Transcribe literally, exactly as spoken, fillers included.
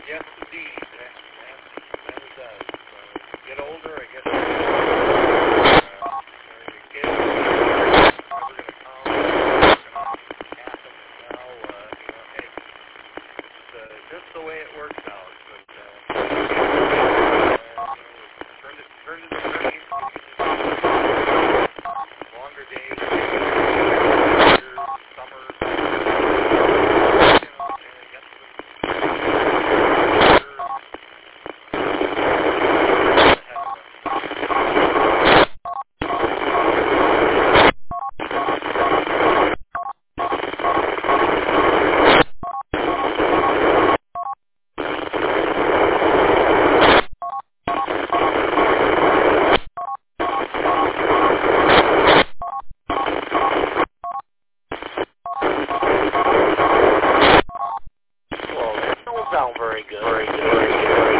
Yes, indeed. That, that, that it does. So, as you get older, I guess, uh, your kids are never going to come, never going to happen. Now, uh, you know, hey, it's uh, just the way it works out. But, uh, uh, you know, turn to, turn to the thirties, longer days, years, summer, you know, uh, get some well, that don't sound very good. Very good. Very good.